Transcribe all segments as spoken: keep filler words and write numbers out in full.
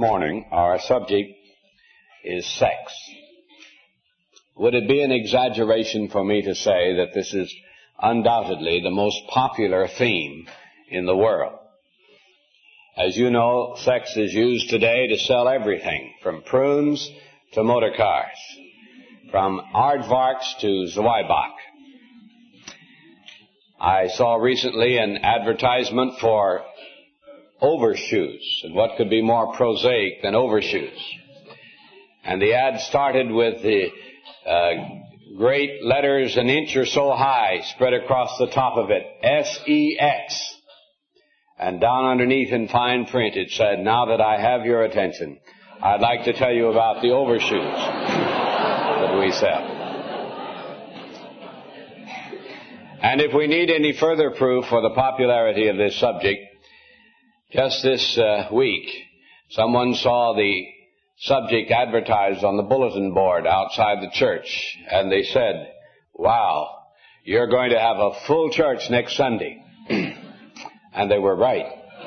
morning, our subject is sex. Would it be an exaggeration for me to say that this is undoubtedly the most popular theme in the world? As you know, sex is used today to sell everything, from prunes to motor cars, from aardvarks to Zwieback. I saw recently an advertisement for overshoes, and what could be more prosaic than overshoes? And the ad started with the uh, great letters an inch or so high spread across the top of it, S E X. And down underneath in fine print it said, "Now that I have your attention, I'd like to tell you about the overshoes that we sell." And if we need any further proof for the popularity of this subject, just this uh, week, someone saw the subject advertised on the bulletin board outside the church, and they said, "Wow, you're going to have a full church next Sunday." And they were right.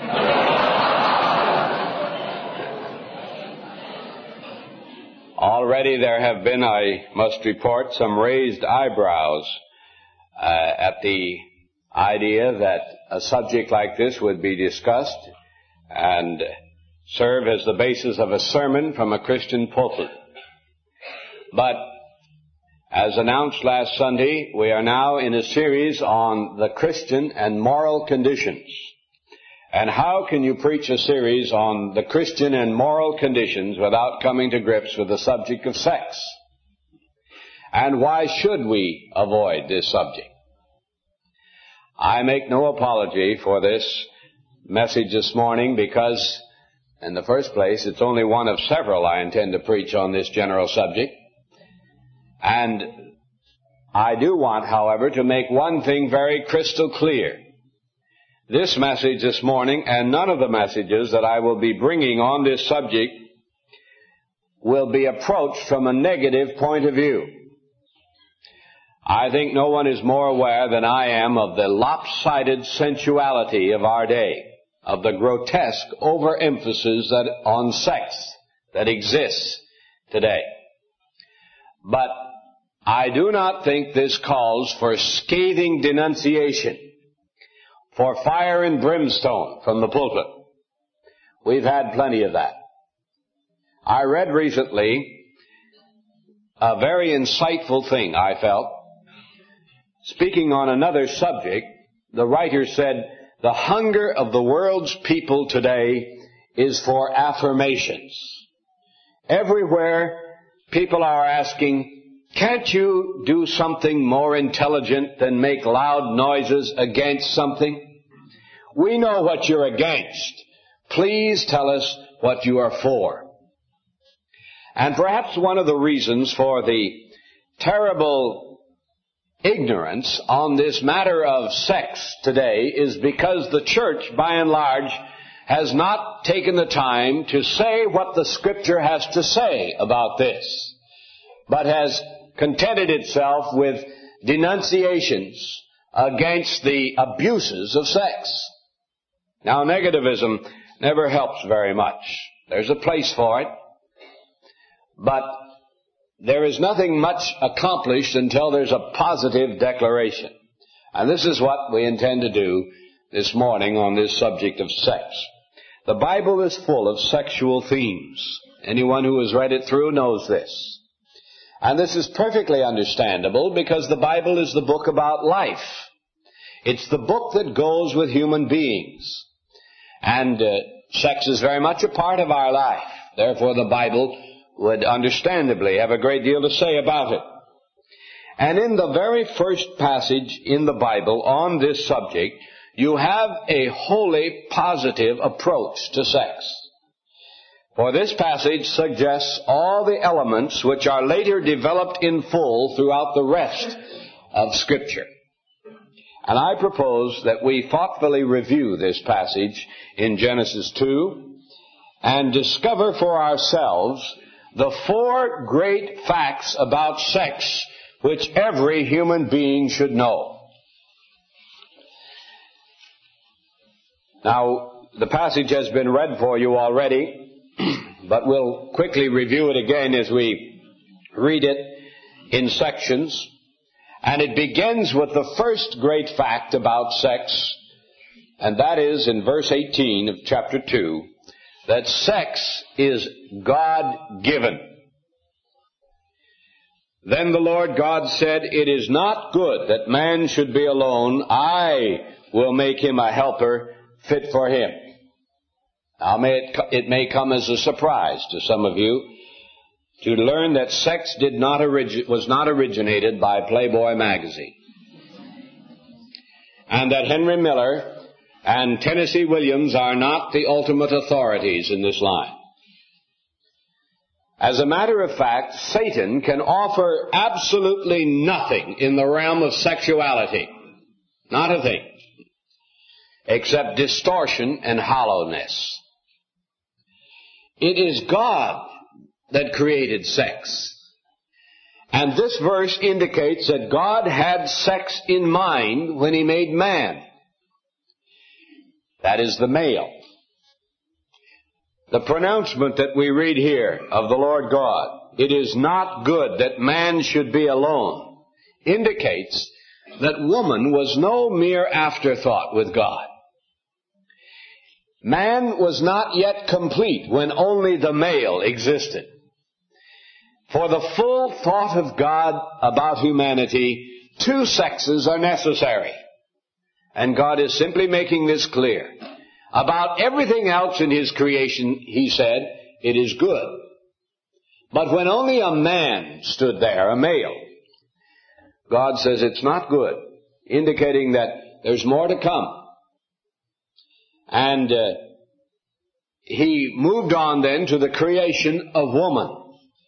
Already there have been, I must report, some raised eyebrows uh, at the idea that a subject like this would be discussed and serve as the basis of a sermon from a Christian pulpit. But as announced last Sunday, we are now in a series on the Christian and moral conditions. And how can you preach a series on the Christian and moral conditions without coming to grips with the subject of sex? And why should we avoid this subject? I make no apology for this message this morning because, in the first place, it's only one of several I intend to preach on this general subject. And I do want, however, to make one thing very crystal clear. This message this morning, and none of the messages that I will be bringing on this subject, will be approached from a negative point of view. I think no one is more aware than I am of the lopsided sensuality of our day, of the grotesque overemphasis that on sex that exists today. But I do not think this calls for scathing denunciation, for fire and brimstone from the pulpit. We've had plenty of that. I read recently a very insightful thing, I felt. Speaking on another subject, the writer said, "The hunger of the world's people today is for affirmations. Everywhere people are asking, can't you do something more intelligent than make loud noises against something? We know what you're against. Please tell us what you are for." And perhaps one of the reasons for the terrible ignorance on this matter of sex today is because the church, by and large, has not taken the time to say what the Scripture has to say about this, but has contented itself with denunciations against the abuses of sex. Now, negativism never helps very much. There's a place for it, but there is nothing much accomplished until there's a positive declaration. And this is what we intend to do this morning on this subject of sex. The Bible is full of sexual themes. Anyone who has read it through knows this. And this is perfectly understandable because the Bible is the book about life. It's the book that goes with human beings. And uh, sex is very much a part of our life. Therefore, the Bible would understandably have a great deal to say about it. And in the very first passage in the Bible on this subject, you have a wholly positive approach to sex. For this passage suggests all the elements which are later developed in full throughout the rest of Scripture. And I propose that we thoughtfully review this passage in Genesis two and discover for ourselves the four great facts about sex which every human being should know. Now, the passage has been read for you already, but we'll quickly review it again as we read it in sections. And it begins with the first great fact about sex, and that is in verse eighteen of chapter two, that sex is God-given. Then the Lord God said, "It is not good that man should be alone. I will make him a helper fit for him." Now, may it, it may come as a surprise to some of you to learn that sex did not origi- was not originated by Playboy magazine, and that Henry Miller and Tennessee Williams are not the ultimate authorities in this line. As a matter of fact, Satan can offer absolutely nothing in the realm of sexuality. Not a thing. Except distortion and hollowness. It is God that created sex. And this verse indicates that God had sex in mind when He made man. That is the male. The pronouncement that we read here of the Lord God, "It is not good that man should be alone," indicates that woman was no mere afterthought with God. Man was not yet complete when only the male existed. For the full thought of God about humanity, two sexes are necessary. And God is simply making this clear. About everything else in His creation, He said, "It is good." But when only a man stood there, a male, God says it's not good, indicating that there's more to come. And uh, He moved on then to the creation of woman,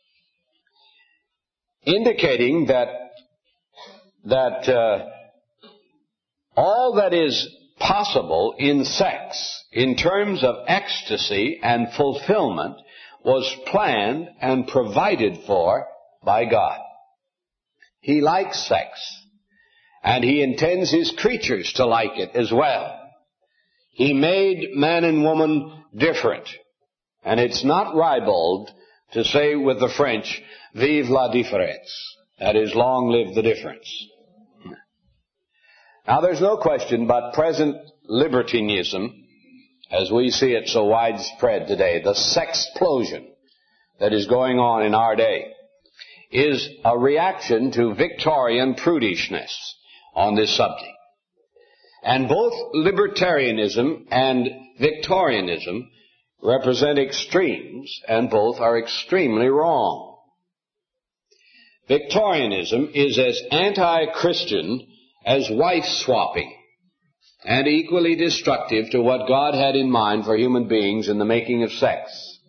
indicating that that uh, all that is possible in sex, in terms of ecstasy and fulfillment, was planned and provided for by God. He likes sex, and He intends His creatures to like it as well. He made man and woman different, and it's not ribald to say with the French, "Vive la différence." That is, long live the difference. Now, there's no question but present libertinism, as we see it so widespread today, the sexplosion that is going on in our day, is a reaction to Victorian prudishness on this subject. And both libertarianism and Victorianism represent extremes, and both are extremely wrong. Victorianism is as anti-Christian as wife-swapping, and equally destructive to what God had in mind for human beings in the making of sex.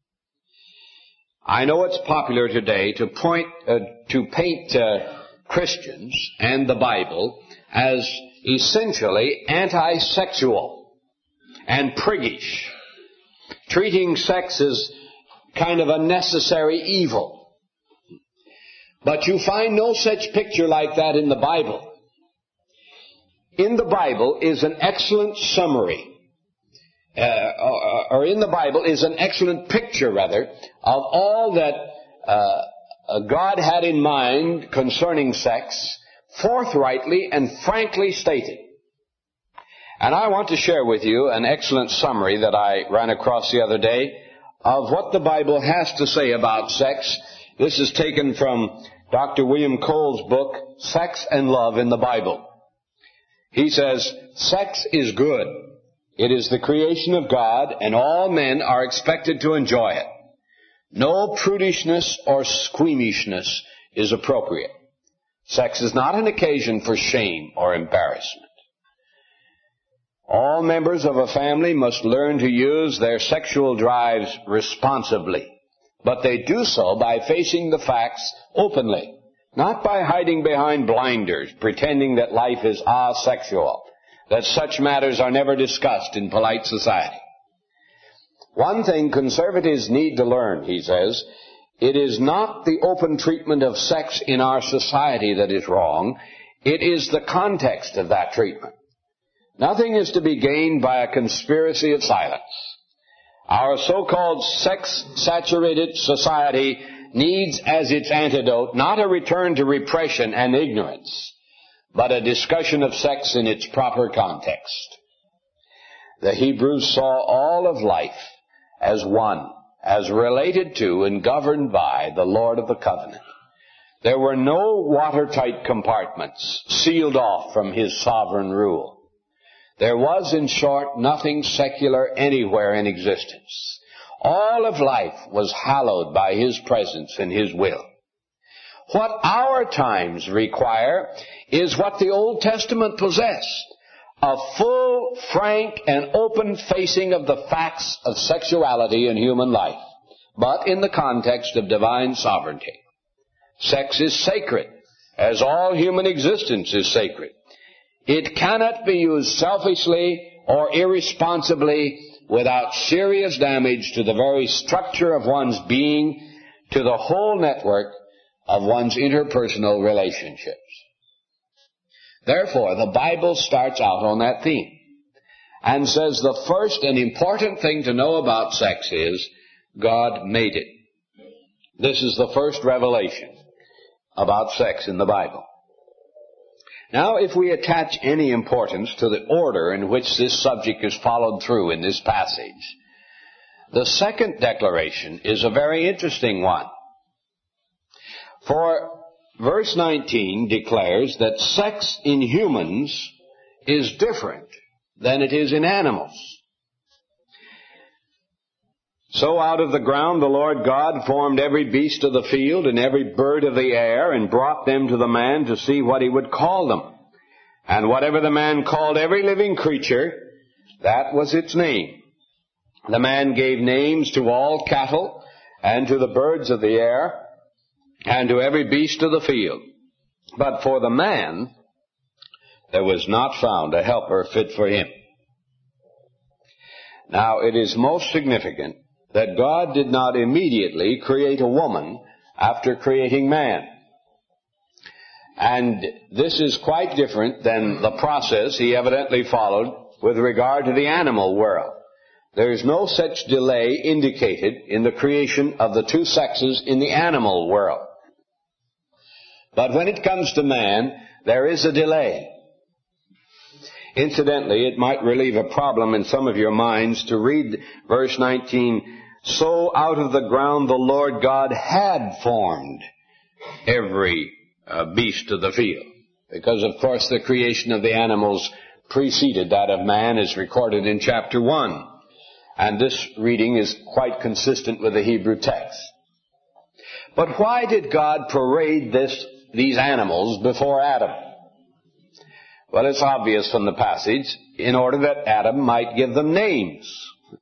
I know it's popular today to point uh, to paint uh, Christians and the Bible as essentially anti-sexual and priggish, treating sex as kind of a necessary evil. But you find no such picture like that in the Bible. In the Bible is an excellent summary, uh, or in the Bible is an excellent picture, rather, of all that uh, God had in mind concerning sex, forthrightly and frankly stated. And I want to share with you an excellent summary that I ran across the other day of what the Bible has to say about sex. This is taken from Doctor William Cole's book, Sex and Love in the Bible. He says, "Sex is good. It is the creation of God, and all men are expected to enjoy it. No prudishness or squeamishness is appropriate. Sex is not an occasion for shame or embarrassment. All members of a family must learn to use their sexual drives responsibly, but they do so by facing the facts openly, not by hiding behind blinders, pretending that life is asexual, that such matters are never discussed in polite society. One thing conservatives need to learn," he says, "it is not the open treatment of sex in our society that is wrong. It is the context of that treatment. Nothing is to be gained by a conspiracy of silence. Our so-called sex-saturated society needs as its antidote not a return to repression and ignorance, but a discussion of sex in its proper context. The Hebrews saw all of life as one, as related to and governed by the Lord of the covenant. There were no watertight compartments sealed off from His sovereign rule. There was, in short, nothing secular anywhere in existence. All of life was hallowed by His presence and His will. What our times require is what the Old Testament possessed: a full, frank, and open facing of the facts of sexuality in human life, but in the context of divine sovereignty. Sex is sacred, as all human existence is sacred. It cannot be used selfishly or irresponsibly without serious damage to the very structure of one's being, to the whole network of one's interpersonal relationships. Therefore, the Bible starts out on that theme and says the first and important thing to know about sex is God made it. This is the first revelation about sex in the Bible. Now, if we attach any importance to the order in which this subject is followed through in this passage, the second declaration is a very interesting one. For verse nineteen declares that sex in humans is different than it is in animals. So out of the ground the Lord God formed every beast of the field and every bird of the air, and brought them to the man to see what he would call them. And whatever the man called every living creature, that was its name. The man gave names to all cattle, and to the birds of the air, and to every beast of the field. But for the man there was not found a helper fit for him. Now, it is most significant that God did not immediately create a woman after creating man. And this is quite different than the process He evidently followed with regard to the animal world. There is no such delay indicated in the creation of the two sexes in the animal world. But when it comes to man, there is a delay. Incidentally, it might relieve a problem in some of your minds to read verse nineteen, so out of the ground the Lord God had formed every uh, beast of the field. Because, of course, the creation of the animals preceded that of man, as recorded in chapter one. And this reading is quite consistent with the Hebrew text. But why did God parade this, these animals before Adam? Well, it's obvious from the passage, in order that Adam might give them names.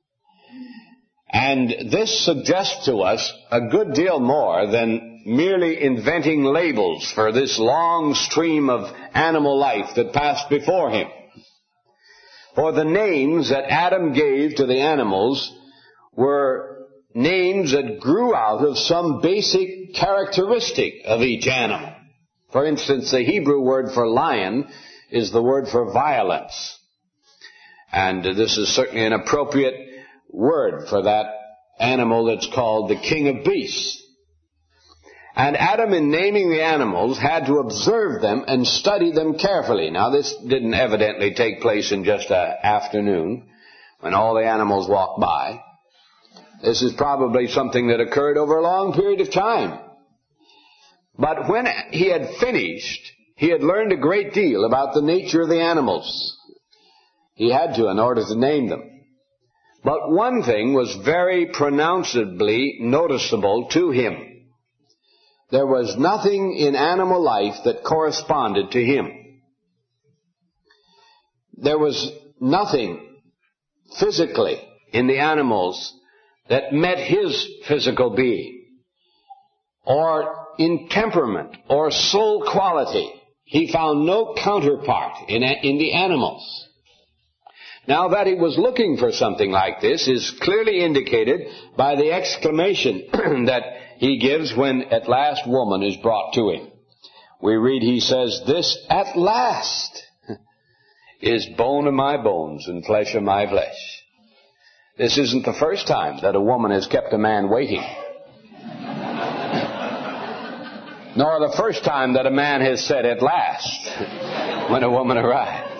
And this suggests to us a good deal more than merely inventing labels for this long stream of animal life that passed before him. For the names that Adam gave to the animals were names that grew out of some basic characteristic of each animal. For instance, the Hebrew word for lion is the word for violence. And this is certainly an appropriate word for that animal that's called the king of beasts. And Adam, in naming the animals, had to observe them and study them carefully. Now, this didn't evidently take place in just an afternoon when all the animals walked by. This is probably something that occurred over a long period of time. But when he had finished, he had learned a great deal about the nature of the animals. He had to in order to name them. But one thing was very pronouncedly noticeable to him. There was nothing in animal life that corresponded to him. There was nothing physically in the animals that met his physical being, or in temperament or soul quality. He found no counterpart in, in the animals. Now, that he was looking for something like this is clearly indicated by the exclamation that he gives when at last woman is brought to him. We read, he says, "This at last is bone of my bones and flesh of my flesh." This isn't the first time that a woman has kept a man waiting. Nor the first time that a man has said, "At last," when a woman arrives.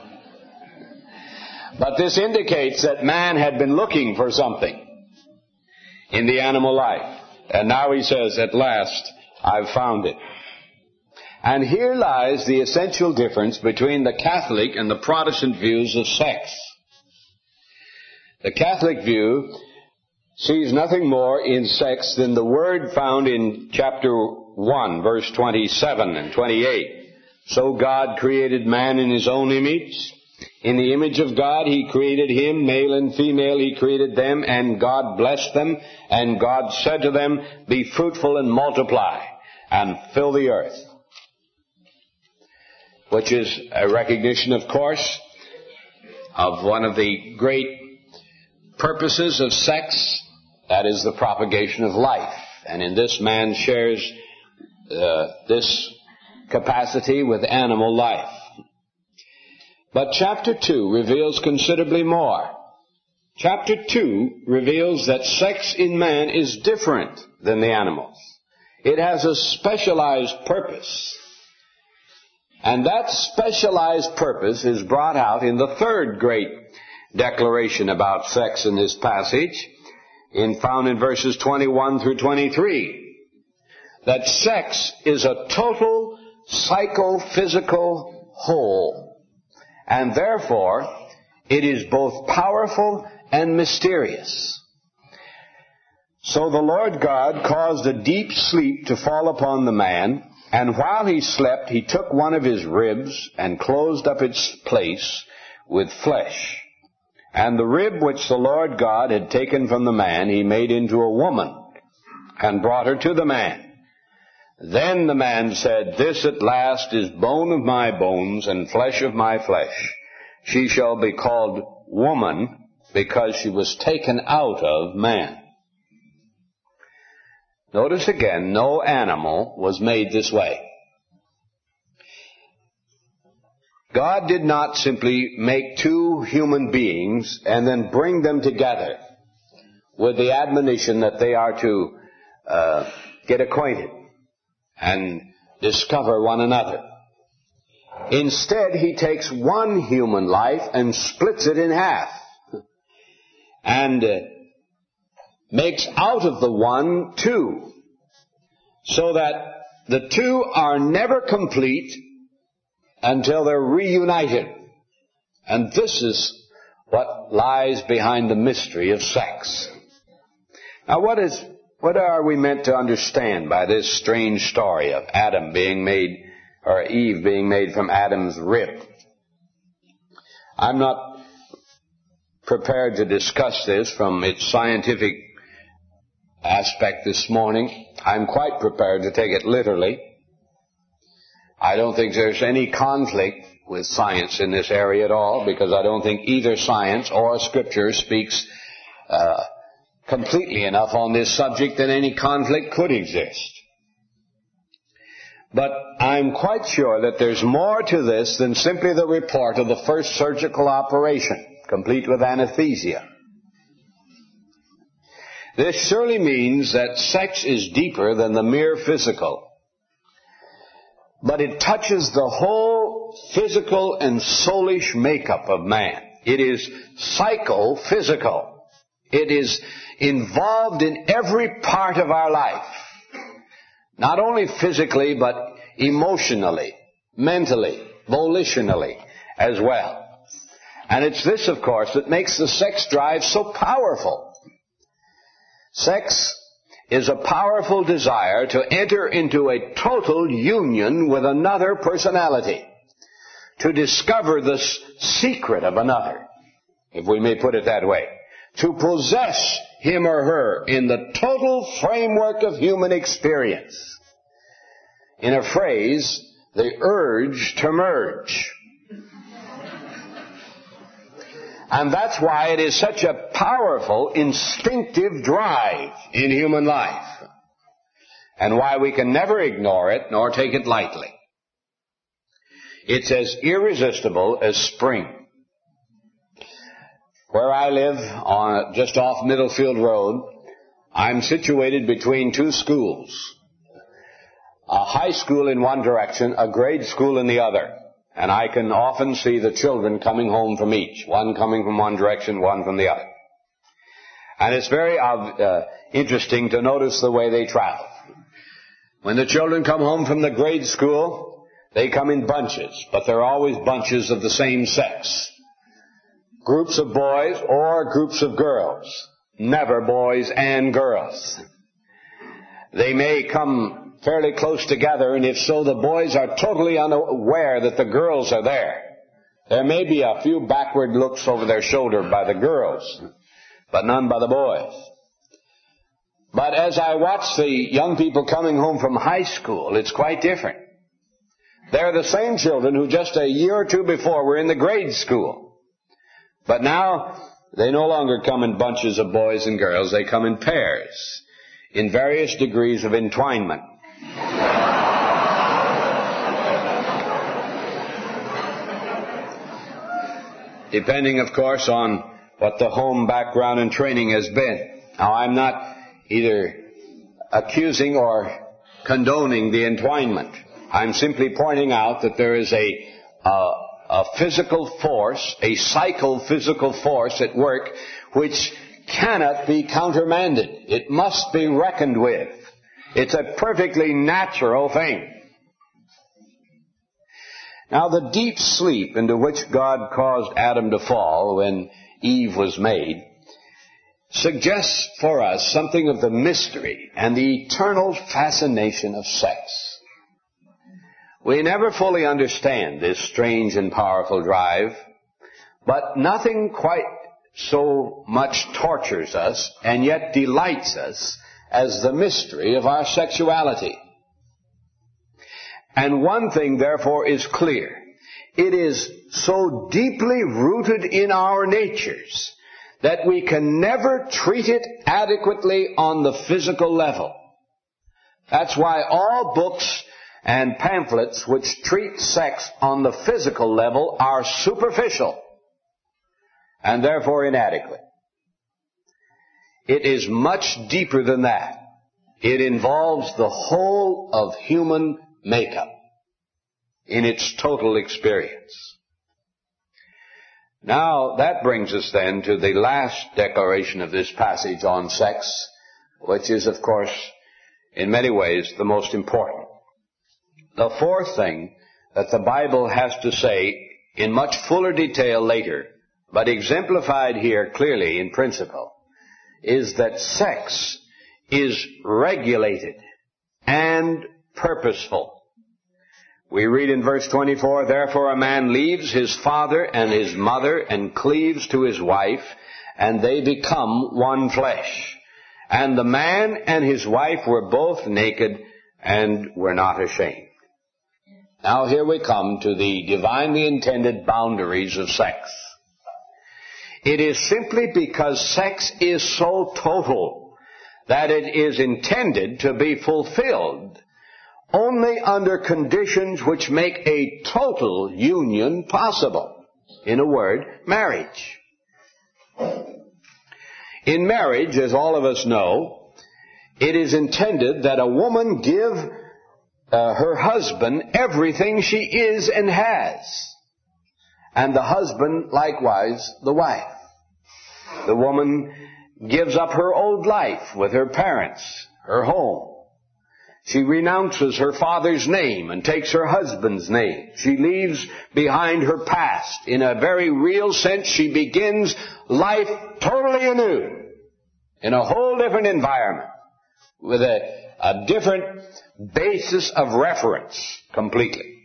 But this indicates that man had been looking for something in the animal life. And now he says, "At last, I've found it." And here lies the essential difference between the Catholic and the Protestant views of sex. The Catholic view sees nothing more in sex than the word found in chapter one, verse twenty-seven and twenty-eight. "So God created man in his own image. In the image of God he created him, male and female he created them, and God blessed them. And God said to them, 'Be fruitful and multiply, and fill the earth.'" Which is a recognition, of course, of one of the great purposes of sex, that is the propagation of life. And in this man shares uh, this capacity with animal life. But chapter two reveals considerably more. Chapter two reveals that sex in man is different than the animals. It has a specialized purpose. And that specialized purpose is brought out in the third great declaration about sex in this passage, in found in verses twenty-one through twenty-three. That sex is a total psychophysical whole. And therefore, it is both powerful and mysterious. So the Lord God caused a deep sleep to fall upon the man, and while he slept, he took one of his ribs and closed up its place with flesh. And the rib which the Lord God had taken from the man, he made into a woman, and brought her to the man. Then the man said, "This at last is bone of my bones and flesh of my flesh. She shall be called woman, because she was taken out of man." Notice again, no animal was made this way. God did not simply make two human beings and then bring them together with the admonition that they are to uh, get acquainted and discover one another. Instead, he takes one human life and splits it in half and uh, makes out of the one two, so that the two are never complete until they're reunited. And this is what lies behind the mystery of sex. Now, what is what are we meant to understand by this strange story of Adam being made, or Eve being made from Adam's rib? I'm not prepared to discuss this from its scientific aspect this morning. I'm quite prepared to take it literally. I don't think there's any conflict with science in this area at all, because I don't think either science or Scripture speaks uh, completely enough on this subject that any conflict could exist. But I'm quite sure that there's more to this than simply the report of the first surgical operation, complete with anesthesia. This surely means that sex is deeper than the mere physical. But it touches the whole physical and soulish makeup of man. It is psychophysical. It is involved in every part of our life. Not only physically, but emotionally, mentally, volitionally as well. And it's this, of course, that makes the sex drive so powerful. Sex is a powerful desire to enter into a total union with another personality, to discover the secret of another, if we may put it that way, to possess him or her in the total framework of human experience. In a phrase, the urge to merge. And that's why it is such a powerful, instinctive drive in human life. And why we can never ignore it nor take it lightly. It's as irresistible as spring. Where I live, on just off Middlefield Road, I'm situated between two schools. A high school in one direction, a grade school in the other. And I can often see the children coming home from each, one coming from one direction, one from the other. And it's very uh, interesting to notice the way they travel. When the children come home from the grade school, they come in bunches, but they're always bunches of the same sex. Groups of boys or groups of girls. Never boys and girls. They may come fairly close together, and if so, the boys are totally unaware that the girls are there. There may be a few backward looks over their shoulder by the girls, but none by the boys. But as I watch the young people coming home from high school, it's quite different. They're the same children who just a year or two before were in the grade school. But now, they no longer come in bunches of boys and girls. They come in pairs, in various degrees of entwinement. Depending, of course, on what the home background and training has been. Now, I'm not either accusing or condoning the entwinement. I'm simply pointing out that there is a, a, a physical force, a psychophysical force at work which cannot be countermanded. It must be reckoned with. It's a perfectly natural thing. Now, the deep sleep into which God caused Adam to fall when Eve was made suggests for us something of the mystery and the eternal fascination of sex. We never fully understand this strange and powerful drive, but nothing quite so much tortures us and yet delights us as the mystery of our sexuality. And one thing, therefore, is clear. It is so deeply rooted in our natures that we can never treat it adequately on the physical level. That's why all books and pamphlets which treat sex on the physical level are superficial and therefore inadequate. It is much deeper than that. It involves the whole of human makeup in its total experience. Now, that brings us then to the last declaration of this passage on sex, which is, of course, in many ways, the most important. The fourth thing that the Bible has to say in much fuller detail later, but exemplified here clearly in principle, is that sex is regulated and purposeful. We read in verse twenty-four, "Therefore a man leaves his father and his mother and cleaves to his wife, and they become one flesh. And the man and his wife were both naked and were not ashamed." Now here we come to the divinely intended boundaries of sex. It is simply because sex is so total that it is intended to be fulfilled only under conditions which make a total union possible. In a word, marriage. In marriage, as all of us know, it is intended that a woman give uh, her husband everything she is and has, and the husband likewise the wife. The woman gives up her old life with her parents, her home. She renounces her father's name and takes her husband's name. She leaves behind her past. In a very real sense, she begins life totally anew, in a whole different environment, with a, a different basis of reference completely.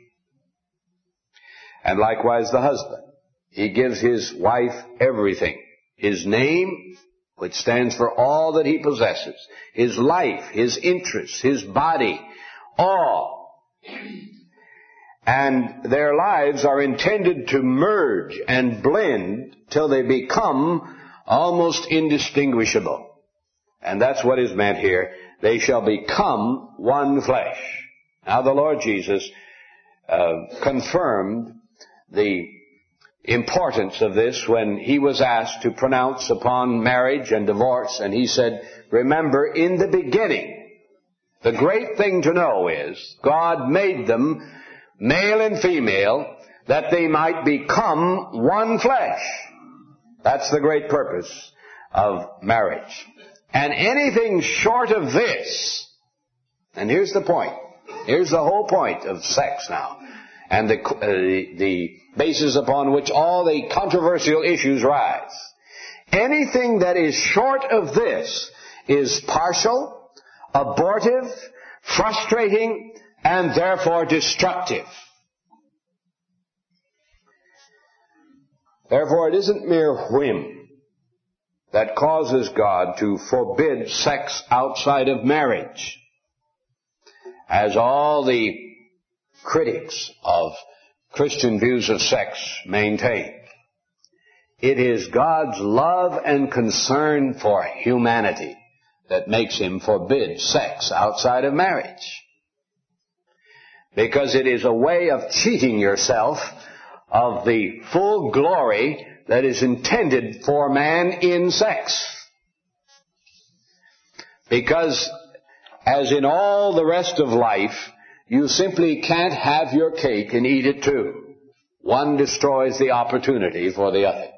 And likewise the husband. He gives his wife everything. His name, which stands for all that he possesses, his life, his interests, his body, all. And their lives are intended to merge and blend till they become almost indistinguishable. And that's what is meant here. They shall become one flesh. Now the Lord Jesus uh, confirmed the importance of this when he was asked to pronounce upon marriage and divorce, and he said, remember, in the beginning, the great thing to know is God made them male and female that they might become one flesh. That's the great purpose of marriage. And anything short of this, and here's the point, here's the whole point of sex now, and the, uh, the, the basis upon which all the controversial issues rise. Anything that is short of this is partial, abortive, frustrating, and therefore destructive. Therefore, it isn't mere whim that causes God to forbid sex outside of marriage, as all the critics of Christian views of sex maintain. It is God's love and concern for humanity that makes him forbid sex outside of marriage. Because it is a way of cheating yourself of the full glory that is intended for man in sex. Because, as in all the rest of life, you simply can't have your cake and eat it too. One destroys the opportunity for the other.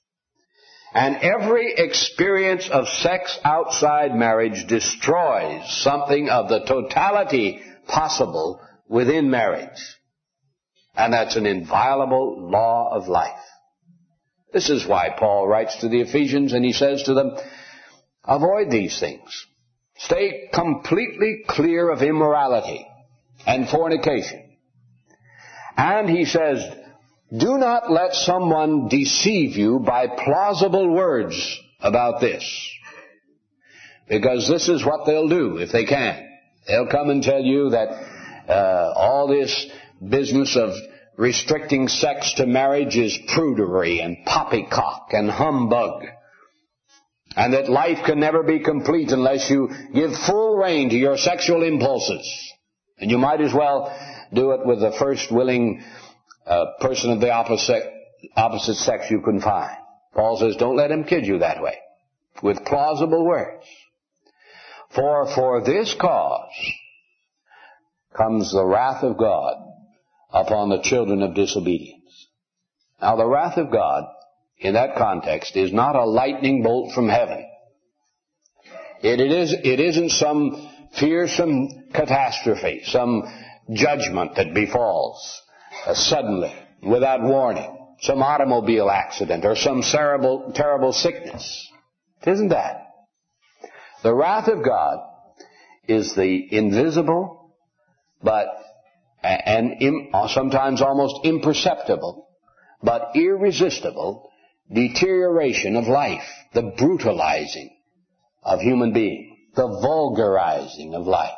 And every experience of sex outside marriage destroys something of the totality possible within marriage. And that's an inviolable law of life. This is why Paul writes to the Ephesians and he says to them, avoid these things. Stay completely clear of immorality and fornication. And he says, do not let someone deceive you by plausible words about this. Because this is what they'll do if they can. They'll come and tell you that uh, all this business of restricting sex to marriage is prudery and poppycock and humbug. And that life can never be complete unless you give full rein to your sexual impulses. And you might as well do it with the first willing uh, person of the opposite, opposite sex you can find. Paul says, don't let him kid you that way, with plausible words. For for this cause comes the wrath of God upon the children of disobedience. Now, the wrath of God, in that context, is not a lightning bolt from heaven. It, it, is, it isn't some fearsome catastrophe, some judgment that befalls uh, suddenly, without warning, some automobile accident or some terrible, terrible sickness. It isn't that. The wrath of God is the invisible, but and im, sometimes almost imperceptible, but irresistible deterioration of life, the brutalizing of human beings, the vulgarizing of life.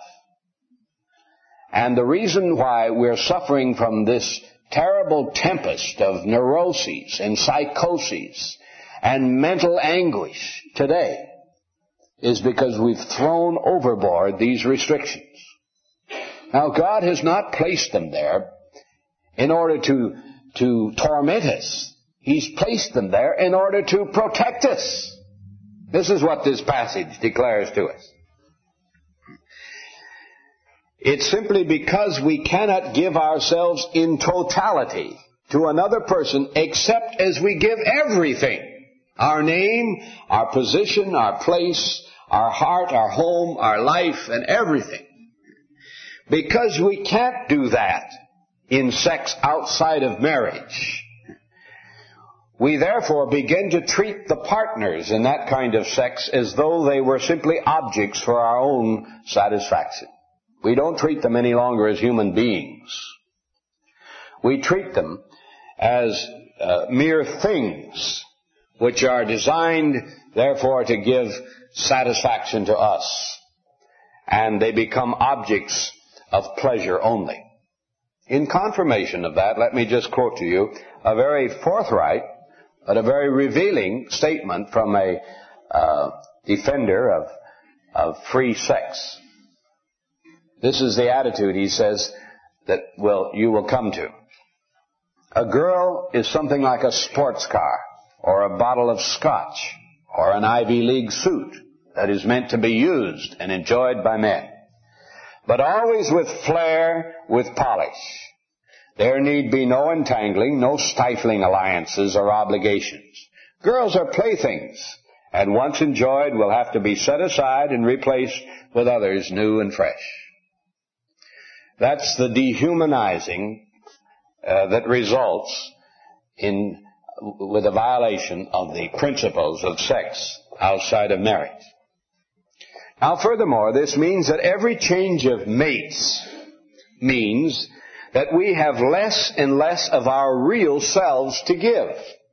And the reason why we're suffering from this terrible tempest of neuroses and psychoses and mental anguish today is because we've thrown overboard these restrictions. Now, God has not placed them there in order to, to torment us. He's placed them there in order to protect us. This is what this passage declares to us. It's simply because we cannot give ourselves in totality to another person except as we give everything. Our name, our position, our place, our heart, our home, our life, and everything. Because we can't do that in sex outside of marriage, we therefore begin to treat the partners in that kind of sex as though they were simply objects for our own satisfaction. We don't treat them any longer as human beings. We treat them as uh, mere things which are designed, therefore, to give satisfaction to us. And they become objects of pleasure only. In confirmation of that, let me just quote to you a very forthright, but a very revealing statement from a uh, defender of, of free sex. This is the attitude, he says, that will you will come to. A girl is something like a sports car, or a bottle of scotch, or an Ivy League suit that is meant to be used and enjoyed by men. But always with flair, with polish. There need be no entangling, no stifling alliances or obligations. Girls are playthings, and once enjoyed will have to be set aside and replaced with others new and fresh. That's the dehumanizing uh, that results in with a violation of the principles of sex outside of marriage. Now, furthermore, this means that every change of mates means that we have less and less of our real selves to give.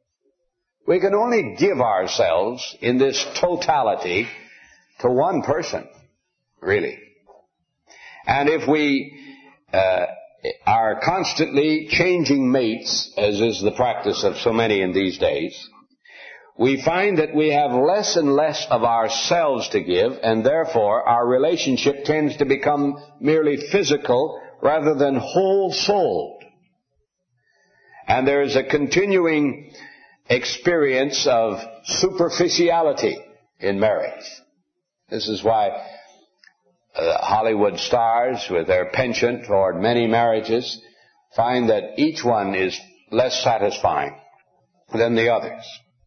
We can only give ourselves in this totality to one person, really. And if we uh, are constantly changing mates, as is the practice of so many in these days, we find that we have less and less of ourselves to give, and therefore our relationship tends to become merely physical rather than whole-souled. And there is a continuing experience of superficiality in marriage. This is why uh, Hollywood stars, with their penchant toward many marriages, find that each one is less satisfying than the others.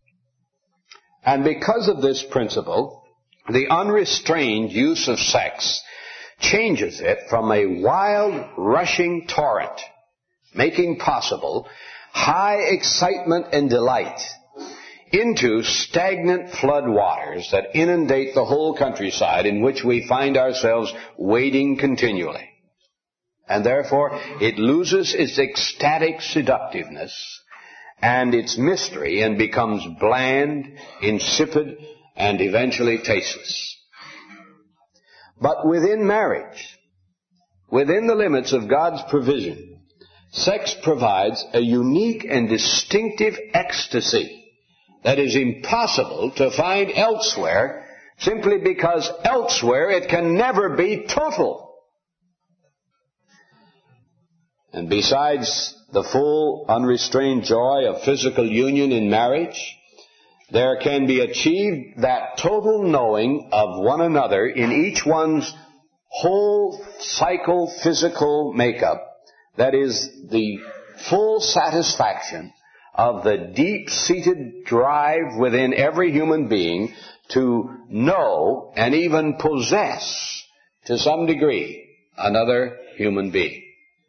And because of this principle, the unrestrained use of sex changes it from a wild, rushing torrent, making possible high excitement and delight, into stagnant flood waters that inundate the whole countryside, in which we find ourselves wading continually. And therefore, it loses its ecstatic seductiveness and its mystery and becomes bland, insipid, and eventually tasteless. But within marriage, within the limits of God's provision, sex provides a unique and distinctive ecstasy that is impossible to find elsewhere, simply because elsewhere it can never be total. And besides the full, unrestrained joy of physical union in marriage, there can be achieved that total knowing of one another in each one's whole psycho-physical makeup, that is the full satisfaction of the deep-seated drive within every human being to know and even possess, to some degree, another human being.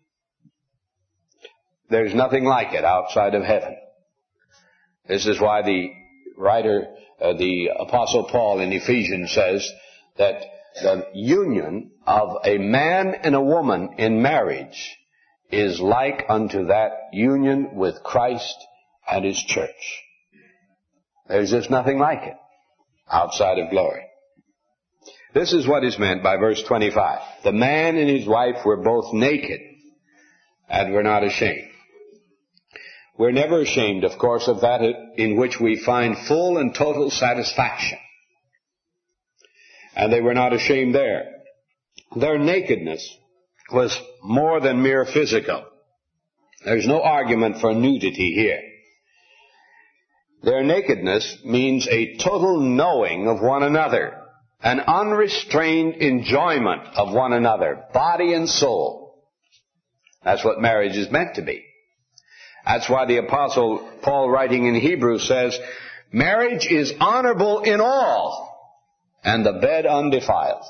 There's nothing like it outside of heaven. This is why the writer, uh, the Apostle Paul in Ephesians says that the union of a man and a woman in marriage is like unto that union with Christ and His church. There's just nothing like it outside of glory. This is what is meant by verse twenty-five. The man and his wife were both naked and were not ashamed. We're never ashamed, of course, of that in which we find full and total satisfaction. And they were not ashamed there. Their nakedness was more than mere physical. There's no argument for nudity here. Their nakedness means a total knowing of one another, an unrestrained enjoyment of one another, body and soul. That's what marriage is meant to be. That's why the Apostle Paul, writing in Hebrews, says, marriage is honorable in all, and the bed undefiled.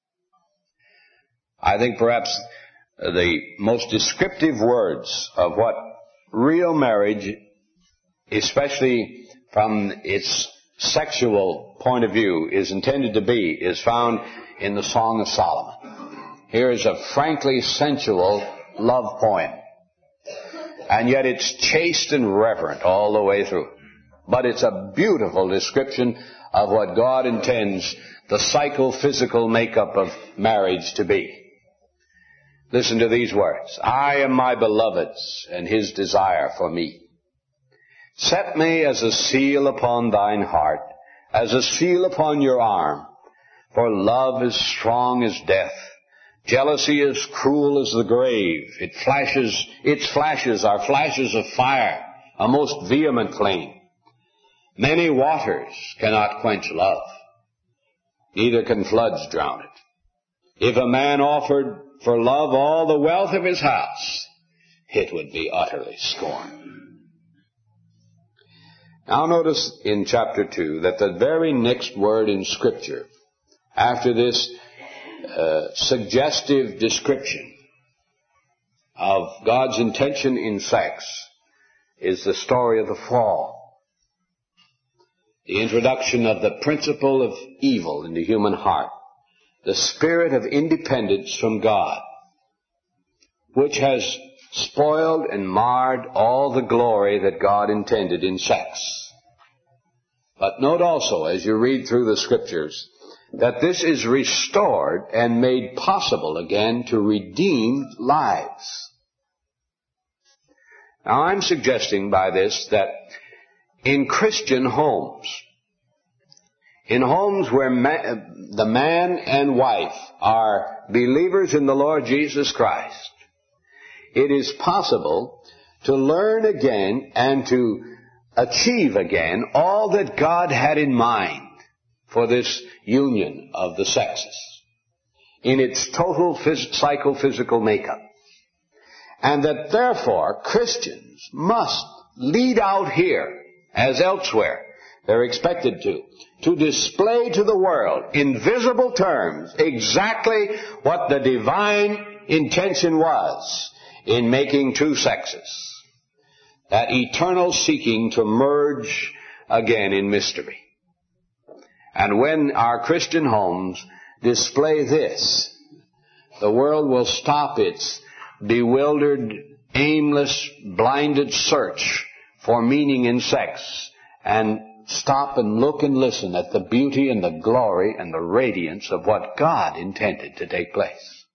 I think perhaps the most descriptive words of what real marriage, especially from its sexual point of view, is intended to be, is found in the Song of Solomon. Here is a frankly sensual love poem. And yet it's chaste and reverent all the way through. But it's a beautiful description of what God intends the psycho-physical makeup of marriage to be. Listen to these words. I am my beloved's, and his desire for me. Set me as a seal upon thine heart, as a seal upon your arm. For love is strong as death, Jealousy is cruel as the grave. It flashes, its flashes are flashes of fire, a most vehement flame. Many waters cannot quench love. Neither can floods drown it. If a man offered for love all the wealth of his house, it would be utterly scorned. Now notice in chapter two that the very next word in Scripture, after this uh, suggestive description of God's intention in sex, is the story of the fall. The introduction of the principle of evil in the human heart, the spirit of independence from God, which has spoiled and marred all the glory that God intended in sex. But note also, as you read through the Scriptures, that this is restored and made possible again to redeemed lives. Now, I'm suggesting by this that in Christian homes, in homes where ma- the man and wife are believers in the Lord Jesus Christ, it is possible to learn again and to achieve again all that God had in mind for this union of the sexes in its total phys- psychophysical makeup. And that therefore Christians must lead out here, as elsewhere they're expected to, to display to the world in visible terms exactly what the divine intention was in making two sexes. That eternal seeking to merge again in mystery. And when our Christian homes display this, the world will stop its bewildered, aimless, blinded search for meaning in sex and stop and look and listen at the beauty and the glory and the radiance of what God intended to take place.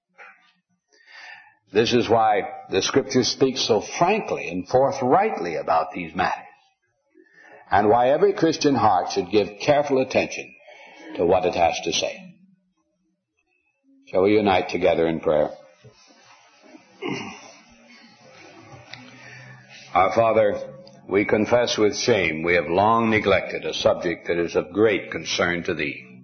This is why the Scripture speaks so frankly and forthrightly about these matters, and why every Christian heart should give careful attention to what it has to say. Shall we unite together in prayer? Our Father, we confess with shame we have long neglected a subject that is of great concern to Thee.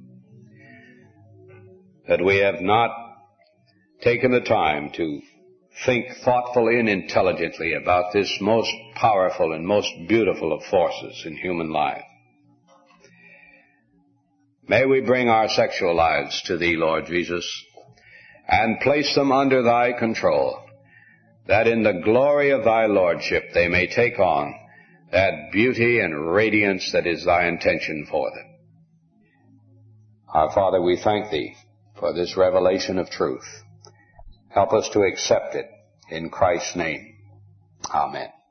That we have not taken the time to think thoughtfully and intelligently about this most powerful and most beautiful of forces in human life. May we bring our sexual lives to Thee, Lord Jesus, and place them under Thy control, that in the glory of Thy Lordship they may take on that beauty and radiance that is Thy intention for them. Our Father, we thank Thee for this revelation of truth. Help us to accept it in Christ's name. Amen.